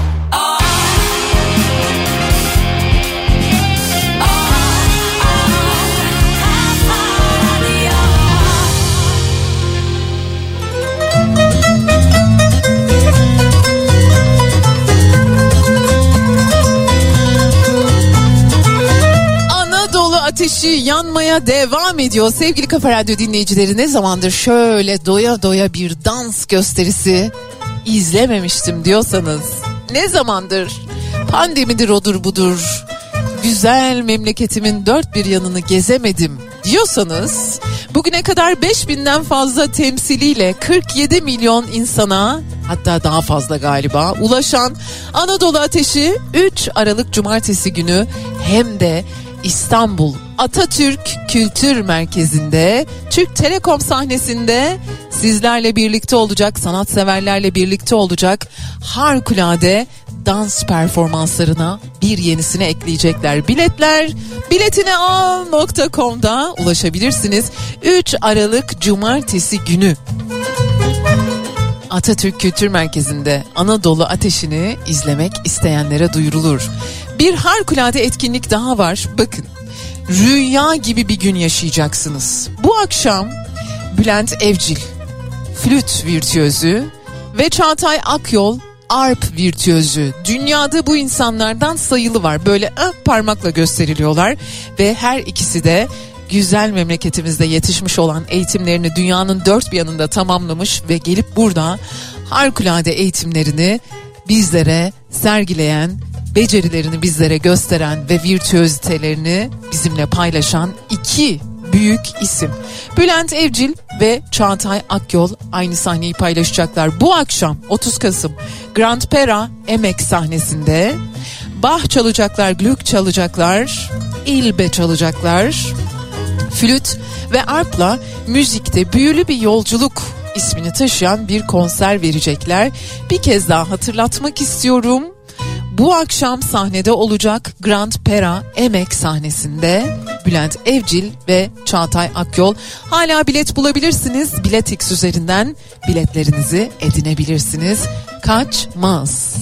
Ateşi yanmaya devam ediyor. Sevgili Kafa Radyo dinleyicileri, ne zamandır şöyle doya doya bir dans gösterisi izlememiştim diyorsanız, ne zamandır pandemidir odur budur güzel memleketimin dört bir yanını gezemedim diyorsanız, bugüne kadar beş binden fazla temsiliyle kırk yedi milyon insana, hatta daha fazla galiba, ulaşan Anadolu Ateşi üç Aralık Cumartesi günü hem de İstanbul Atatürk Kültür Merkezi'nde, Türk Telekom sahnesinde sizlerle birlikte olacak, sanatseverlerle birlikte olacak. Harikulade dans performanslarına bir yenisini ekleyecekler. Biletler biletini al nokta com'da ulaşabilirsiniz. üç Aralık Cumartesi günü Atatürk Kültür Merkezi'nde Anadolu Ateşi'ni izlemek isteyenlere duyurulur. Bir harikulade etkinlik daha var. Bakın, rüya gibi bir gün yaşayacaksınız. Bu akşam Bülent Evcil, flüt virtüözü, ve Çağatay Akyol, arp virtüözü. Dünyada bu insanlardan sayılı var. Böyle öp parmakla gösteriliyorlar ve her ikisi de güzel memleketimizde yetişmiş olan eğitimlerini dünyanın dört bir yanında tamamlamış ve gelip burada harikulade eğitimlerini bizlere sergileyen, becerilerini bizlere gösteren ve virtüözitelerini bizimle paylaşan iki büyük isim. Bülent Evcil ve Çağatay Akyol aynı sahneyi paylaşacaklar. Bu akşam otuz Kasım Grand Pera Emek sahnesinde Bach çalacaklar, Gluck çalacaklar, İlbe çalacaklar. Flüt ve arpla müzikte büyülü bir yolculuk ismini taşıyan bir konser verecekler. Bir kez daha hatırlatmak istiyorum. Bu akşam sahnede olacak Grand Pera Emek sahnesinde Bülent Evcil ve Çağatay Akyol. Hala bilet bulabilirsiniz. Biletix üzerinden biletlerinizi edinebilirsiniz. Kaçmaz.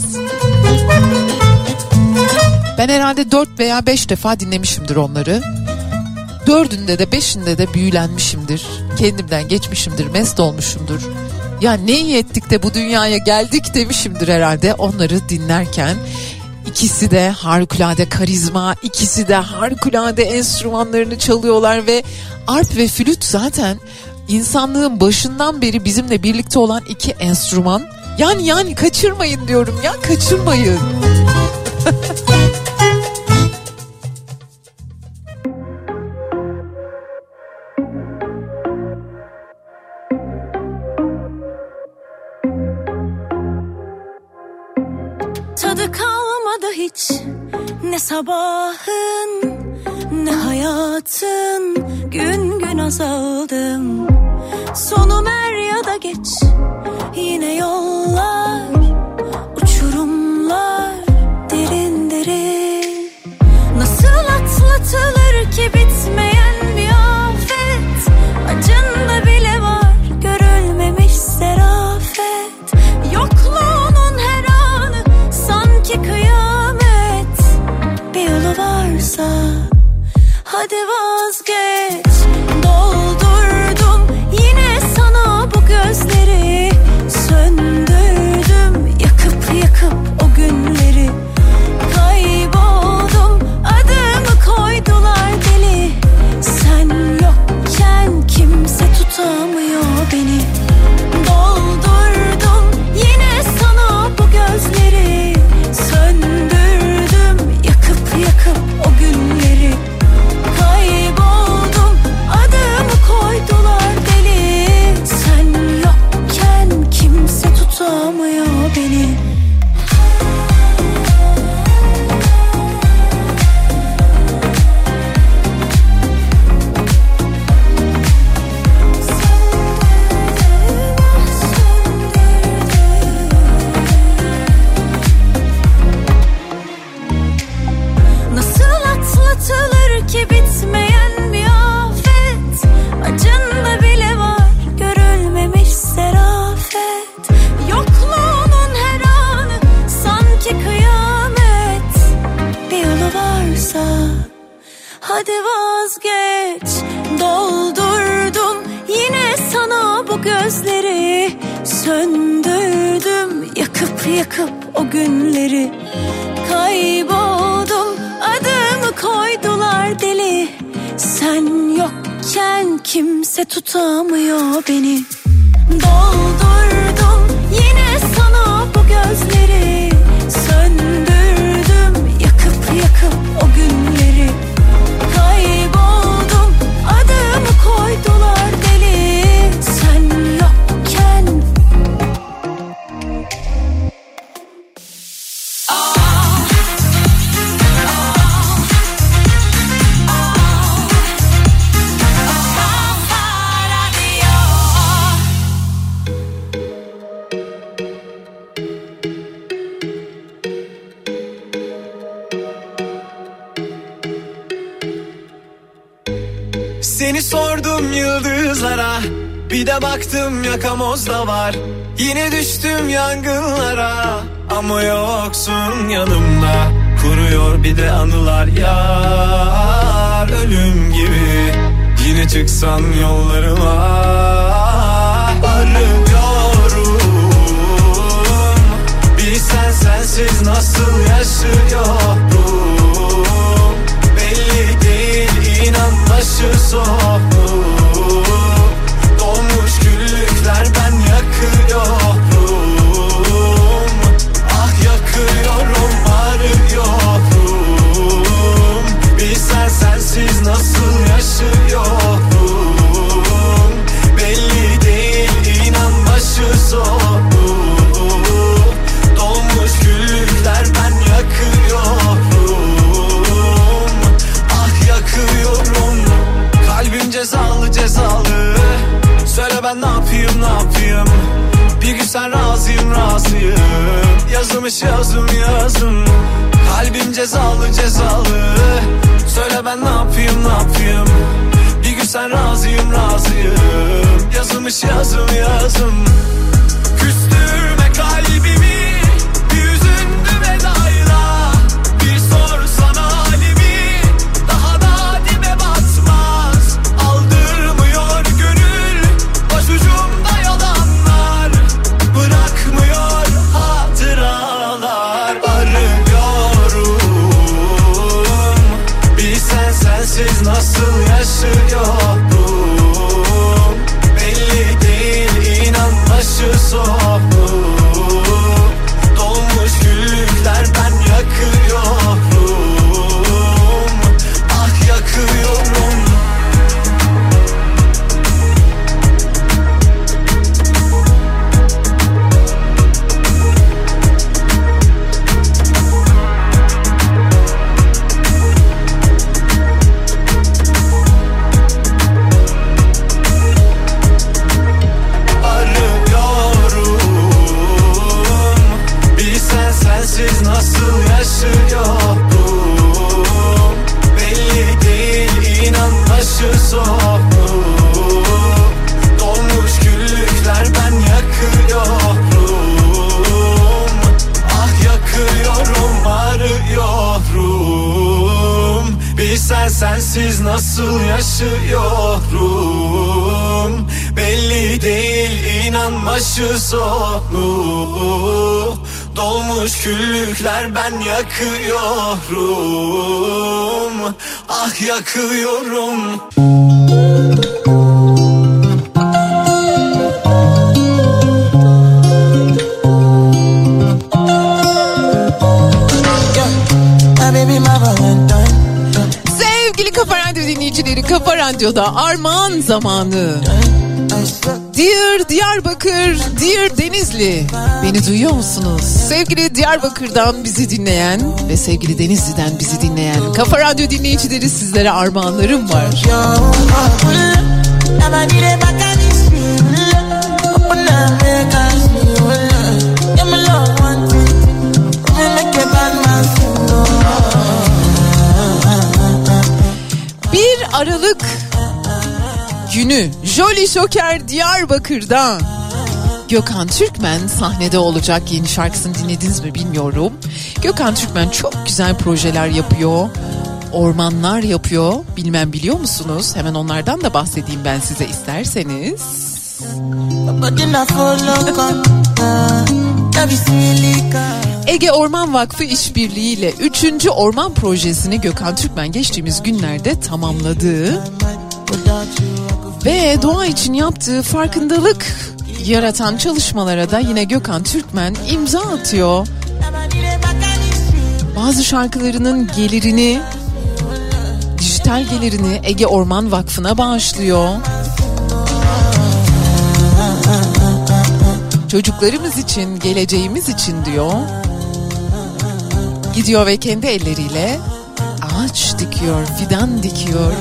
Ben herhalde dört veya beş defa dinlemişimdir onları. Dördünde de beşinde de büyülenmişimdir. Kendimden geçmişimdir, mest olmuşumdur. Ya ne iyi ettik de bu dünyaya geldik demişimdir herhalde onları dinlerken. İkisi de harikulade karizma, ikisi de harikulade enstrümanlarını çalıyorlar ve arp ve flüt zaten insanlığın başından beri bizimle birlikte olan iki enstrüman. Yani yani kaçırmayın diyorum ya, kaçırmayın. Tadı kalmadı hiç ne sabahın ne hayatın, gün gün azaldım. Sonum er ya da geç yine yollar, uçurumlar derin derin. Nasıl atlatılır ki bitmeyen bir afet, acında bile var görülmemiş serafet. Yokluğunun her anı sanki kıyamet. Bir yolu varsa hadi vazgeç. Doldurdum yine sana bu gözleri, söndürdüm yakıp yakıp o günleri. Kayboldum, adımı koydular deli. Sen yokken kimse tutamıyor beni. Doldurdum yine sana bu gözleri, söndürdüm yakıp yakıp o günleri. Kayboldum, adımı koydular deli. Sen yokken kimse tutamıyor beni. Nasıl atlatılır ki bitmeyen bir afet, acında bile var görülmemiş serafet. Yokluğunun her anı sanki kıyamet. Bir yolu varsa hadi vazgeç. Doldurdum yine sana bu gözleri, söndürdüm yakıp yakıp o günleri. Kayboldum, adımı koydular deli. Sen yokken kimse tutamıyor beni. Doldurdum yine sana bu gözleri, söndürdüm yakıp yakıp o günleri. Kayboldum, adımı koydular deli. Sen yokken. Seni sordum yıldızlara, bir de baktım yakamozda var. Yine düştüm yangınlara, ama yoksun yanımda. Kuruyor bir de anılar yar, ölüm gibi. Yine çıksan yollarıma, arıyorum. Bilsen sensiz nasıl yaşıyorum. Belli değil, inan başı soğuk. Donmuş güllükler, ben yakıyorum. Ah yakıyorum, arıyorum. Bilsen sensiz nasıl yaşıyorum. Belli değil, inan başı soğuk. Donmuş güllükler, ben yakıyorum. Ah yakıyorum. Kalbim cezalı cezalı. Söyle ben ne yapayım ne yapayım. Bir gün sen razıyım razıyım. Yazılmış yazım yazım, kalbim cezalı cezalı. Söyle ben ne yapayım ne yapayım, bir gün sen razıyım razıyım. Yazılmış yazım yazım, küstürme kalbimi, bir üzüntü vedayla. Bir sorsana halimi, daha da dibe batmaz. Aldırmıyor gönül, başucumda yalanlar. Bırakmıyor hatıralar. Arıyorum, bilsen sensiz nasıl yaşıyorum. Belli değil inan başı sonu. Dolmuş güllükler ben yakıyorum. Ah yakıyorum. Sensiz nasıl yaşıyorum. Belli değil inan başı sonu. Dolmuş güllükler ben yakıyorum. Ah yakıyorum, arıyorum. Bilsen sensiz nasıl yaşıyorum. Belli değil inan başı sonu. Dolmuş küllükler ben yakıyorum. Ah yakıyorum. Sevgili Kafa Radyo dinleyicileri, Kafa Radyo'da armağan zamanı. Dear Diyarbakır, Dear Denizli, beni duyuyor musunuz? Sevgili Diyarbakır'dan bizi dinleyen ve sevgili Denizli'den bizi dinleyen Kafa Radyo dinleyicileri, sizlere armağanlarım var. Bir Aralık günü Jolly Joker Diyarbakır'da Gökhan Türkmen sahnede olacak. Yeni şarkısını dinlediniz mi bilmiyorum. Gökhan Türkmen çok güzel projeler yapıyor. Ormanlar yapıyor. Bilmem biliyor musunuz? Hemen onlardan da bahsedeyim ben size isterseniz. Ege Orman Vakfı işbirliğiyle üçüncü orman projesini Gökhan Türkmen geçtiğimiz günlerde tamamladı. Ve doğa için yaptığı farkındalık yaratan çalışmalara da yine Gökhan Türkmen imza atıyor. Bazı şarkılarının gelirini, dijital gelirini Ege Orman Vakfı'na bağışlıyor. Çocuklarımız için, geleceğimiz için diyor. Gidiyor ve kendi elleriyle ağaç dikiyor, fidan dikiyor.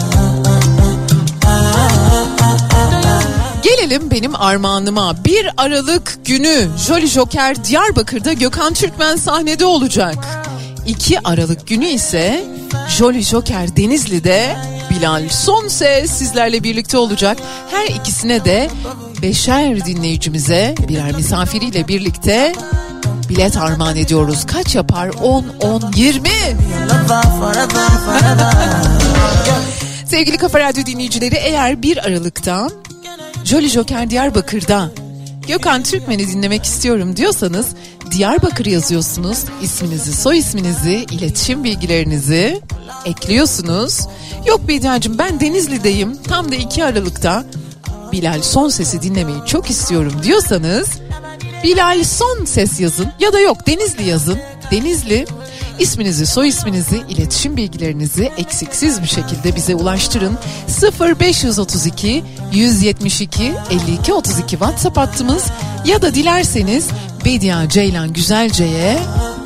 Gelelim benim armağanıma. bir Aralık günü Jolly Joker Diyarbakır'da Gökhan Türkmen sahnede olacak. iki Aralık günü ise Jolly Joker Denizli'de Bilal Sonses sizlerle birlikte olacak. Her ikisine de beşer dinleyicimize birer misafiriyle birlikte bilet armağan ediyoruz. Kaç yapar? on, on, yirmi. Sevgili Kafa Radyo dinleyicileri, eğer bir Aralık'ta Jolly Joker Diyarbakır'da Gökhan Türkmen'i dinlemek istiyorum diyorsanız Diyarbakır yazıyorsunuz, isminizi, soy isminizi, iletişim bilgilerinizi ekliyorsunuz. Yok Bediacığım, ben Denizli'deyim, tam da iki Aralık'ta Bilal Sonses'i dinlemeyi çok istiyorum diyorsanız Bilal Sonses yazın ya da yok Denizli yazın. Denizli, isminizi, soy isminizi, iletişim bilgilerinizi eksiksiz bir şekilde bize ulaştırın. sıfır beş otuz iki yüz yetmiş iki elli iki otuz iki WhatsApp hattımız ya da dilerseniz Bedia Ceylan Güzelce'ye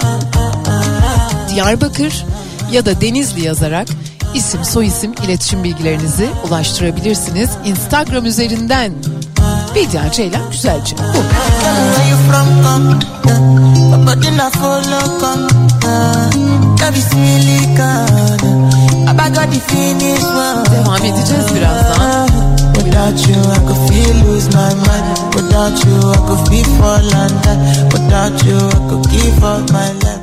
Diyarbakır ya da Denizli yazarak isim, soy isim, iletişim bilgilerinizi ulaştırabilirsiniz. Instagram üzerinden Bedia Ceylan Güzelce. Bu. but then I follow come. That be silicon. I got the finish one. Devam edeceğiz birazdan. Without you, I could feel lose my mind. Without you, I could feel fall and die. Without you, I could give up my life.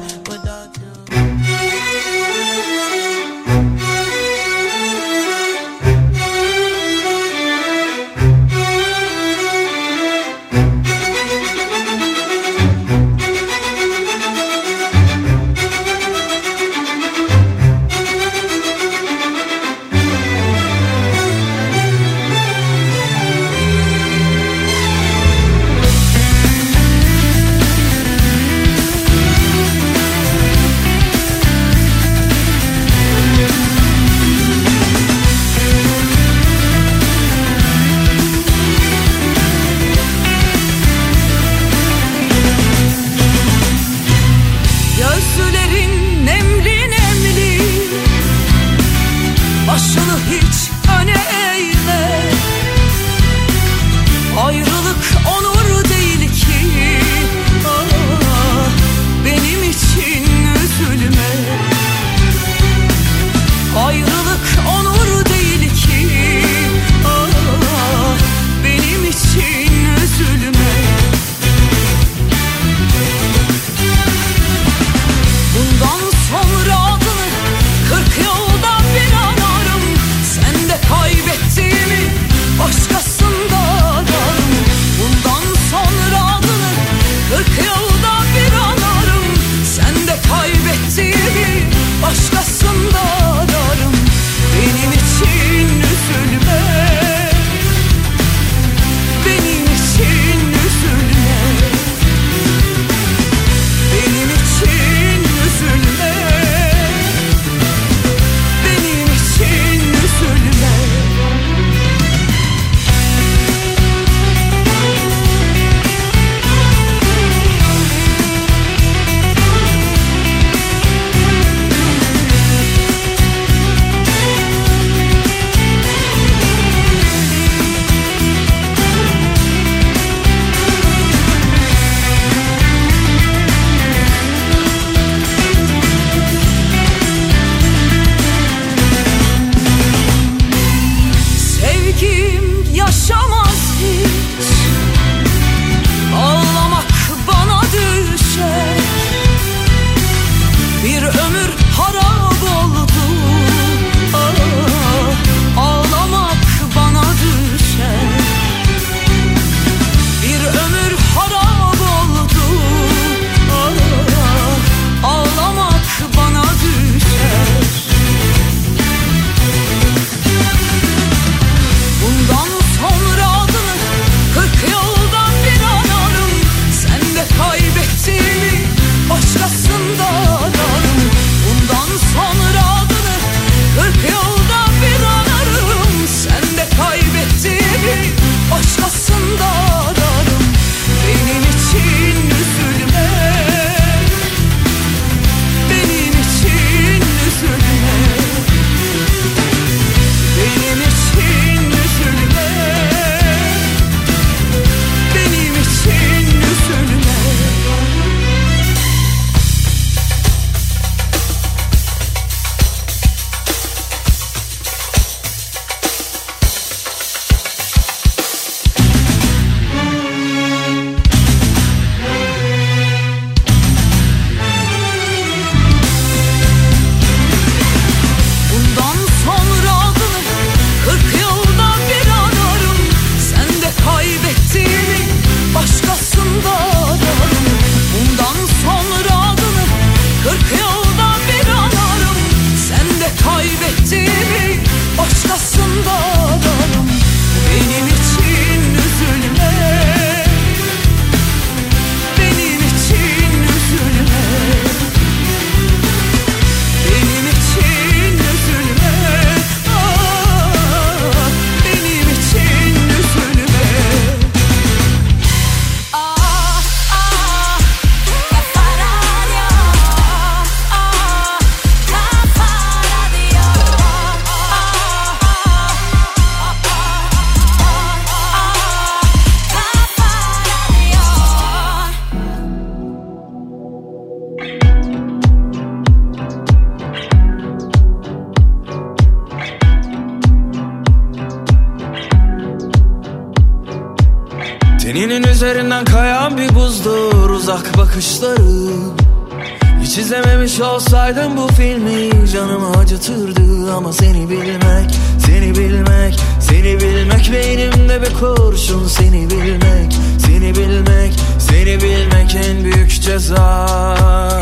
bir buzdur uzak bakışları. Hiç izlememiş olsaydım bu filmi canımı acıtırdı. Ama seni bilmek, seni bilmek, seni bilmek beynimde bir kurşun. Seni bilmek, seni bilmek, seni bilmek en büyük ceza.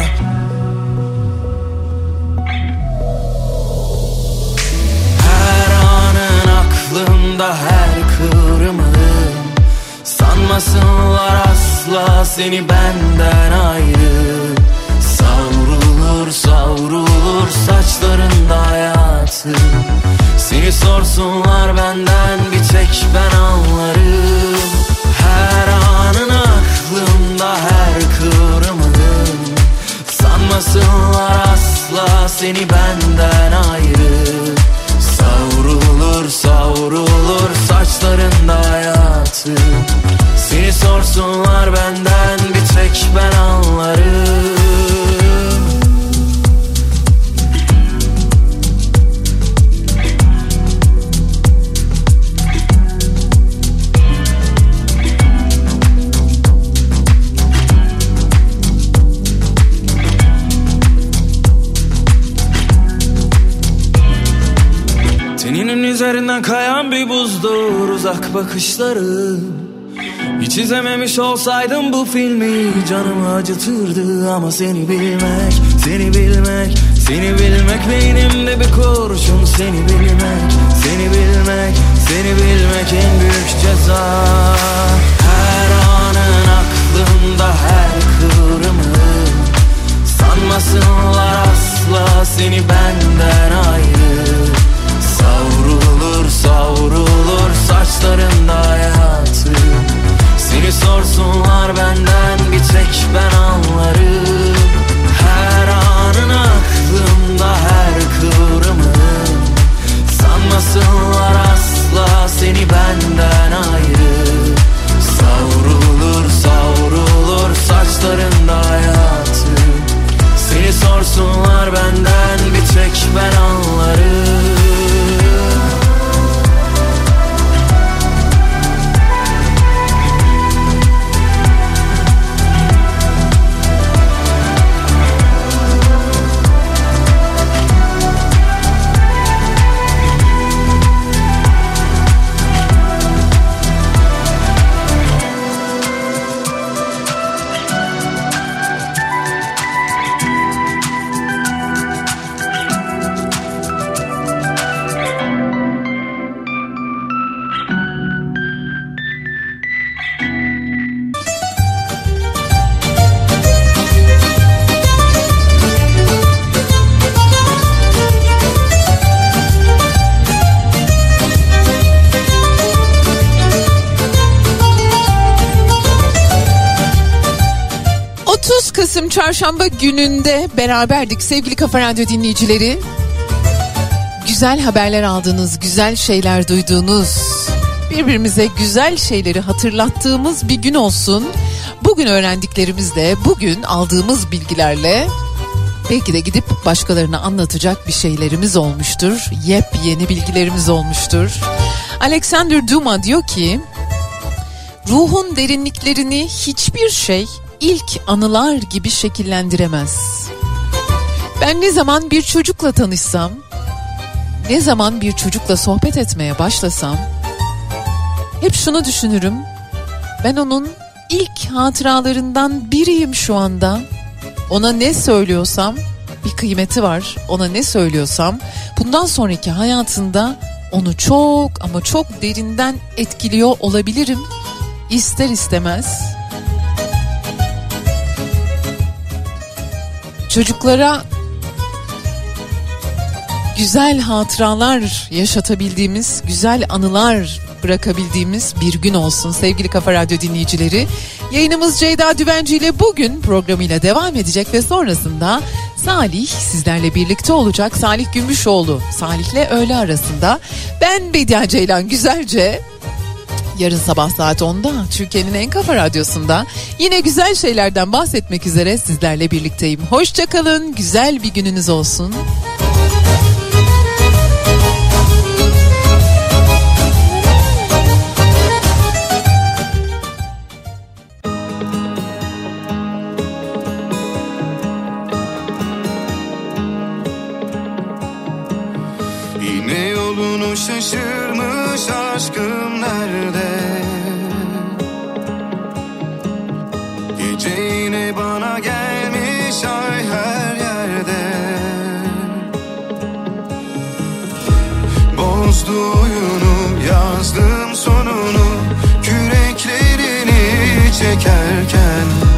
Her anın aklımda, her kıvrımın. Sanmasınlar asla seni benden ayrı. Savrulur savrulur saçlarında hayatı. Seni sorsunlar benden bir tek ben anlarım. Her anın aklımda, her kıvrımın. Sanmasınlar asla seni benden ayrı. Savrulur savrulur saçlarında hayatı. Seni sorsunlar benden bir tek ben anlarım. Teninin üzerinden kayan bir buzdur uzak bakışları. Hiç izlememiş olsaydım bu filmi canımı acıtırdı. Ama seni bilmek, seni bilmek, seni bilmek beynimde bir kurşun. Seni bilmek, seni bilmek, seni bilmek en büyük ceza. Her anın aklımda, her kıvrımın. Sanmasınlar asla seni benden ayrı. Savrulur savrulur saçlarında hayatı. Seni sorsunlar benden bir tek ben anlarım. Her anın aklımda, her kıvrımın. Sanmasınlar asla seni benden ayrı. Savrulur savrulur saçlarında hayatı. Seni sorsunlar benden bir tek ben anlarım. Kasım Çarşamba gününde beraberdik sevgili Kafa Radyo dinleyicileri. Güzel haberler aldığınız, güzel şeyler duyduğunuz, birbirimize güzel şeyleri hatırlattığımız bir gün olsun. Bugün öğrendiklerimizle, bugün aldığımız bilgilerle belki de gidip başkalarına anlatacak bir şeylerimiz olmuştur. Yepyeni bilgilerimiz olmuştur. Alexander Dumas diyor ki, ruhun derinliklerini hiçbir şey İlk anılar gibi şekillendiremez. Ben ne zaman bir çocukla tanışsam, ne zaman bir çocukla sohbet etmeye başlasam, hep şunu düşünürüm. Ben onun ilk hatıralarından biriyim şu anda. Ona ne söylüyorsam bir kıymeti var. Ona ne söylüyorsam bundan sonraki hayatında onu çok ama çok derinden etkiliyor olabilirim. İster istemez. Çocuklara güzel hatıralar yaşatabildiğimiz, güzel anılar bırakabildiğimiz bir gün olsun sevgili Kafa Radyo dinleyicileri. Yayınımız Ceyda Düvenci ile bugün programıyla devam edecek ve sonrasında Salih sizlerle birlikte olacak. Salih Gümüşoğlu, Salih'le öğle arasında. Ben Bediye Ceylan Güzelce. Yarın sabah saat onda Türkiye'nin en kafa radyosunda yine güzel şeylerden bahsetmek üzere sizlerle birlikteyim. Hoşça kalın, güzel bir gününüz olsun. Yolu şaşırmış aşkım nerede? Gece yine bana gelmiş ay her yerde. Bozdu oyunu, yazdım sonunu, küreklerini çekerken.